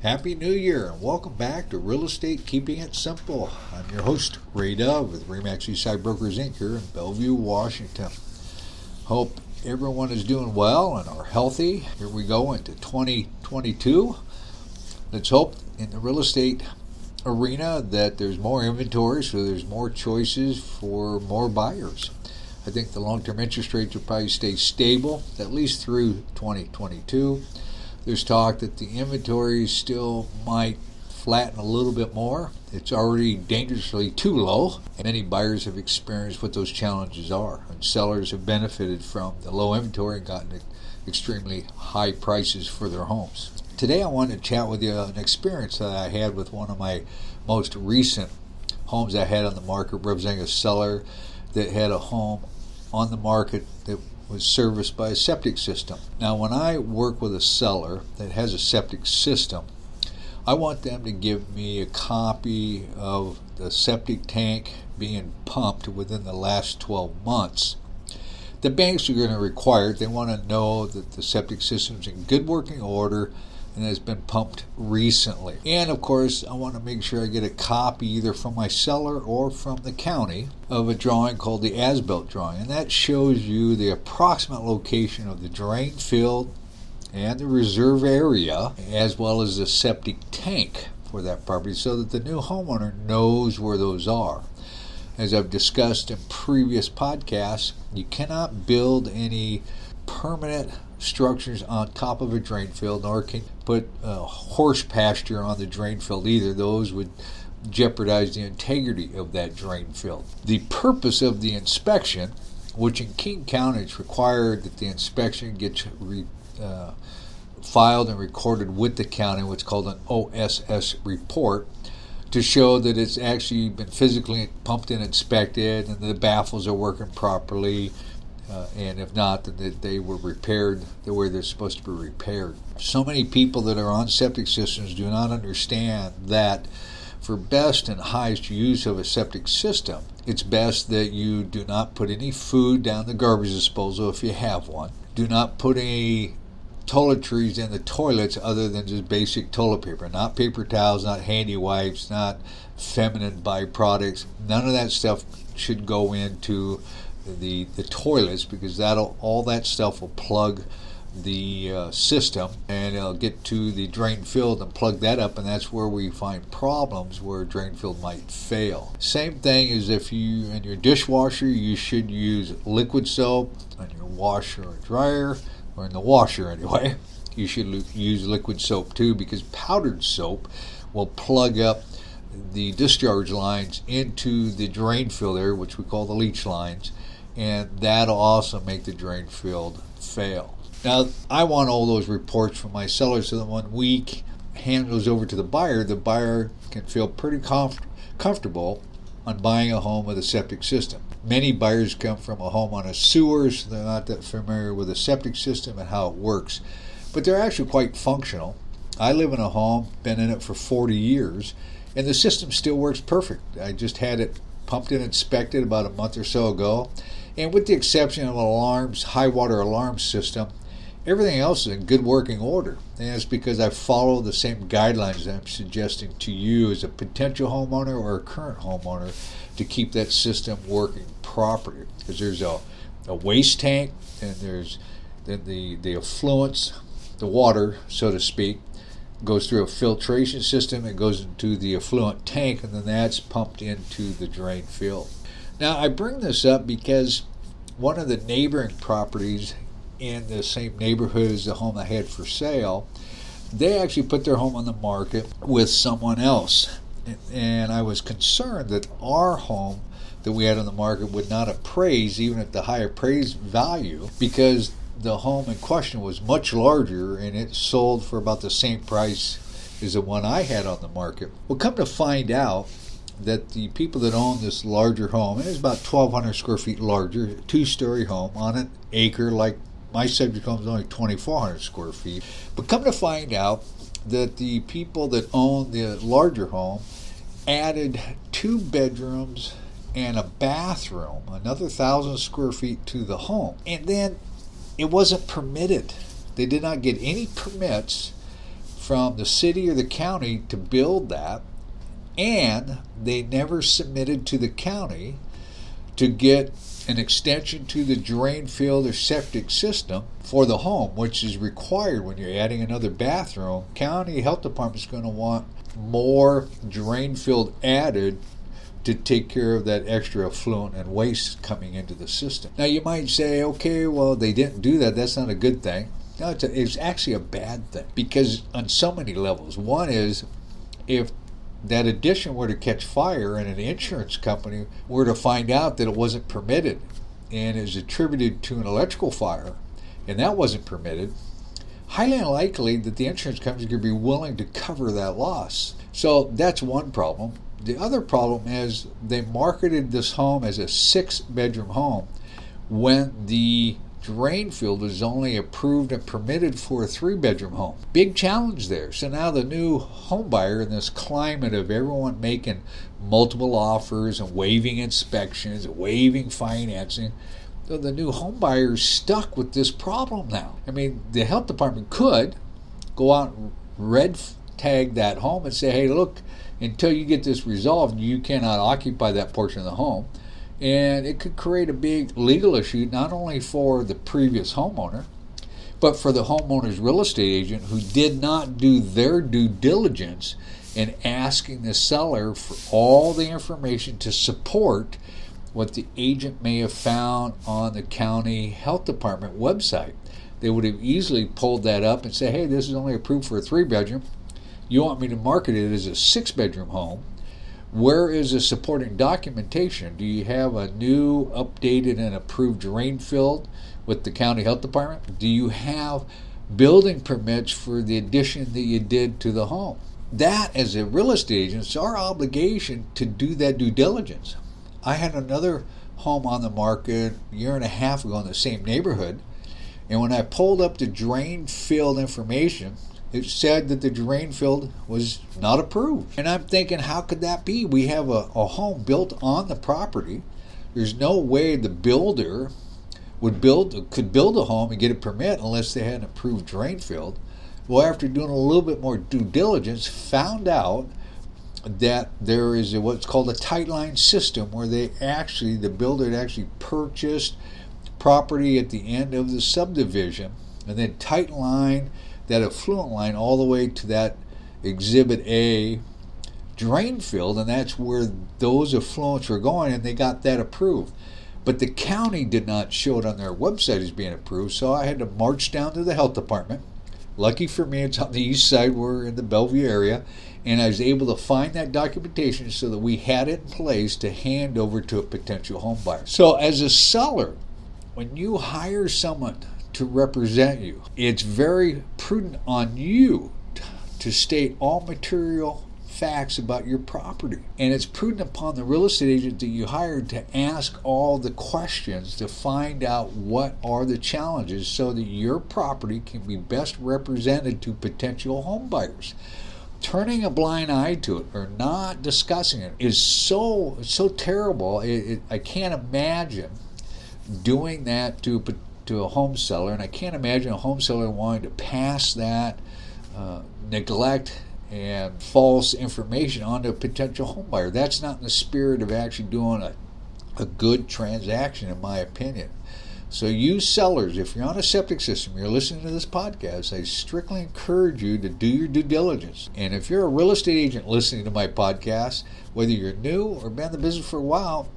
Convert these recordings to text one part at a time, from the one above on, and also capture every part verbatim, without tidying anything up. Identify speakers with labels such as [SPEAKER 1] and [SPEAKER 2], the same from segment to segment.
[SPEAKER 1] Happy New Year and welcome back to Real Estate Keeping It Simple. I'm your host, Ray Dove with Remax Eastside Brokers Incorporated here in Bellevue, Washington. Hope everyone is doing well and are healthy. Here we go into twenty twenty-two. Let's hope in the real estate arena that there's more inventory, so there's more choices for more buyers. I think the long-term interest rates will probably stay stable at least through twenty twenty-two. There's talk that the inventory still might flatten a little bit more. It's already dangerously too low, and many buyers have experienced what those challenges are. And sellers have benefited from the low inventory and gotten extremely high prices for their homes. Today I wanted to chat with you an experience that I had with one of my most recent homes I had on the market, representing a seller that had a home on the market that was serviced by a septic system. Now, when I work with a seller that has a septic system, I want them to give me a copy of the septic tank being pumped within the last twelve months. The banks are going to require it. They want to know that the septic system's in good working order and has been pumped recently. And of course, I want to make sure I get a copy either from my seller or from the county of a drawing called the as-built drawing. And that shows you the approximate location of the drain field and the reserve area, as well as the septic tank for that property, so that the new homeowner knows where those are. As I've discussed in previous podcasts, you cannot build any permanent structures on top of a drain field, nor can you put uh, horse pasture on the drain field either. Those would jeopardize the integrity of that drain field. The purpose of the inspection, which in King County it's required that the inspection gets re, uh, filed and recorded with the county, what's called an O S S report, to show that it's actually been physically pumped and inspected and the baffles are working properly. Uh, and if not, that they were repaired the way they're supposed to be repaired. So many people that are on septic systems do not understand that for best and highest use of a septic system, it's best that you do not put any food down the garbage disposal if you have one. Do not put any toiletries in the toilets other than just basic toilet paper, not paper towels, not handy wipes, not feminine byproducts. None of that stuff should go into the the toilets, because that'll all that stuff will plug the uh, system and it'll get to the drain field and plug that up, and that's where we find problems where a drain field might fail. Same thing as if you in your dishwasher, you should use liquid soap. On your washer or dryer, or in the washer anyway, you should l- use liquid soap too, because powdered soap will plug up the discharge lines into the drain field area, which we call the leach lines, and that'll also make the drain field fail. Now, I want all those reports from my seller so that when we hand those over to the buyer, the buyer can feel pretty comf- comfortable on buying a home with a septic system. Many buyers come from a home on a sewer, so they're not that familiar with a septic system and how it works, but they're actually quite functional. I live in a home, been in it for forty years, and the system still works perfect. I just had it pumped and inspected about a month or so ago. And with the exception of alarms, high water alarm system, everything else is in good working order. And it's because I follow the same guidelines that I'm suggesting to you as a potential homeowner or a current homeowner to keep that system working properly. Because there's a, a waste tank, and there's the, the, the effluents, the water, so to speak, goes through a filtration system, it goes into the effluent tank, and then that's pumped into the drain field. Now, I bring this up because one of the neighboring properties in the same neighborhood as the home I had for sale, they actually put their home on the market with someone else. And I was concerned that our home that we had on the market would not appraise even at the high appraised value, because the home in question was much larger and it sold for about the same price as the one I had on the market. Well, come to find out that the people that own this larger home, and it's about twelve hundred square feet larger, two-story home on an acre, like my subject home is only twenty-four hundred square feet. But come to find out that the people that own the larger home added two bedrooms and a bathroom, another thousand square feet to the home. And then it wasn't permitted. They did not get any permits from the city or the county to build that, and they never submitted to the county to get an extension to the drain field or septic system for the home, which is required when you're adding another bathroom. County health department is going to want more drain field added to take care of that extra effluent and waste coming into the system. Now you might say, okay, well, they didn't do that. That's not a good thing. No, it's, a, it's actually a bad thing, because on so many levels. One is, if that addition were to catch fire and an insurance company were to find out that it wasn't permitted and is attributed to an electrical fire, and that wasn't permitted, highly unlikely that the insurance company is going to be willing to cover that loss. So that's one problem. The other problem is they marketed this home as a six-bedroom home when the drain field was only approved and permitted for a three-bedroom home. Big challenge there. So now the new home buyer, in this climate of everyone making multiple offers and waiving inspections and waiving financing, so the new home buyer is stuck with this problem now. I mean, the health department could go out and red tag that home and say, hey, look, until you get this resolved, you cannot occupy that portion of the home. And it could create a big legal issue, not only for the previous homeowner, but for the homeowner's real estate agent, who did not do their due diligence in asking the seller for all the information to support what the agent may have found on the county health department website. They would have easily pulled that up and say, hey, this is only approved for a three-bedroom. You want me to market it as a six-bedroom home. Where is the supporting documentation? Do you have a new, updated, and approved drain field with the county health department? Do you have building permits for the addition that you did to the home? That, as a real estate agent, is our obligation to do that due diligence. I had another home on the market a year and a half ago in the same neighborhood, and when I pulled up the drain field information, it said that the drain field was not approved. And I'm thinking, how could that be? We have a, a home built on the property. There's no way the builder would build could build a home and get a permit unless they had an approved drain field. Well, after doing a little bit more due diligence, found out that there is a, what's called a tight line system, where they actually, the builder had actually purchased property at the end of the subdivision and then tight line that effluent line all the way to that Exhibit A drain field, and that's where those effluents were going, and they got that approved. But the county did not show it on their website as being approved, so I had to march down to the health department. Lucky for me, it's on the east side. We're in the Bellevue area, and I was able to find that documentation so that we had it in place to hand over to a potential home buyer. So as a seller, when you hire someone to represent you, it's very prudent on you to state all material facts about your property. And it's prudent upon the real estate agent that you hired to ask all the questions to find out what are the challenges so that your property can be best represented to potential home buyers. Turning a blind eye to it or not discussing it is so so terrible. It, it, I can't imagine doing that to a to a home seller, and I can't imagine a home seller wanting to pass that uh, neglect and false information on to a potential home buyer. That's not in the spirit of actually doing a, a good transaction, in my opinion. So you sellers, if you're on a septic system, you're listening to this podcast, I strictly encourage you to do your due diligence. And if you're a real estate agent listening to my podcast, whether you're new or been in the business for a while,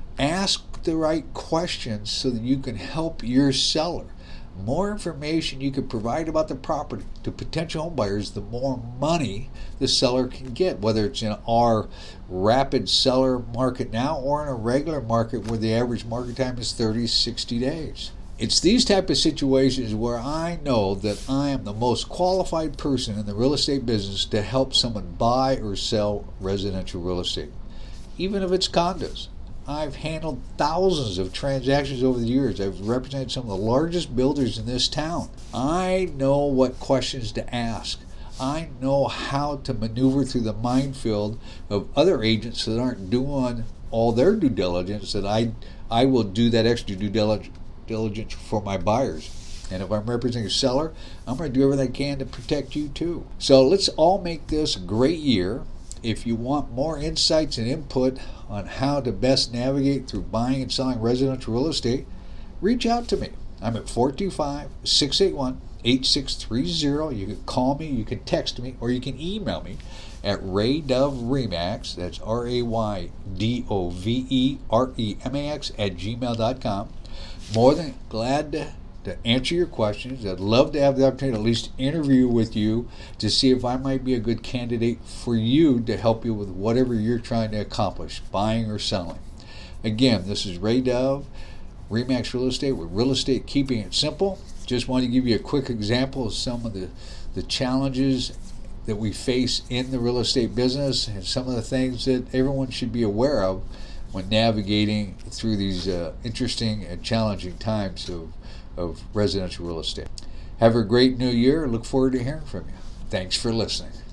[SPEAKER 1] ask the right questions so that you can help your seller. More information you can provide about the property to potential home buyers, the more money the seller can get, whether it's in our rapid seller market now or in a regular market where the average market time is thirty, sixty days. It's these type of situations where I know that I am the most qualified person in the real estate business to help someone buy or sell residential real estate, even if it's condos. I've handled thousands of transactions over the years. I've represented some of the largest builders in this town. I know what questions to ask. I know how to maneuver through the minefield of other agents that aren't doing all their due diligence, that I I will do that extra due diligence for my buyers. And if I'm representing a seller, I'm going to do everything I can to protect you too. So let's all make this a great year. If you want more insights and input on how to best navigate through buying and selling residential real estate, reach out to me. I'm at four two five, six eight one, eight six three zero. You can call me, you can text me, or you can email me at Raydove Remax, that's R A Y D O V E R E M A X, at gmail dot com. More than glad to to answer your questions. I'd love to have the opportunity to at least interview with you to see if I might be a good candidate for you to help you with whatever you're trying to accomplish, buying or selling. Again, this is Ray Dove, Remax Real Estate, with Real Estate Keeping It Simple. Just want to give you a quick example of some of the, the challenges that we face in the real estate business and some of the things that everyone should be aware of when navigating through these uh, interesting and challenging times of of residential real estate. Have a great new year. Look forward to hearing from you. Thanks for listening.